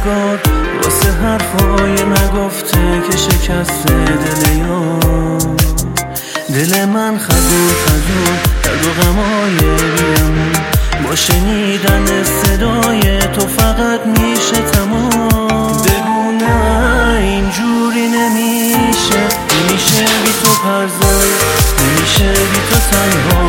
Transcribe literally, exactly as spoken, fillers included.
روزگار واسه حرفای نگفته که شکسته دل یار. دل من خزون خزون درد و غمای بیامون، با شنیدن صدای تو فقط میشه تمام. بگو نه اینجوری نمیشه، نمیشه بی تو پرزار، نمیشه بی تو تنها.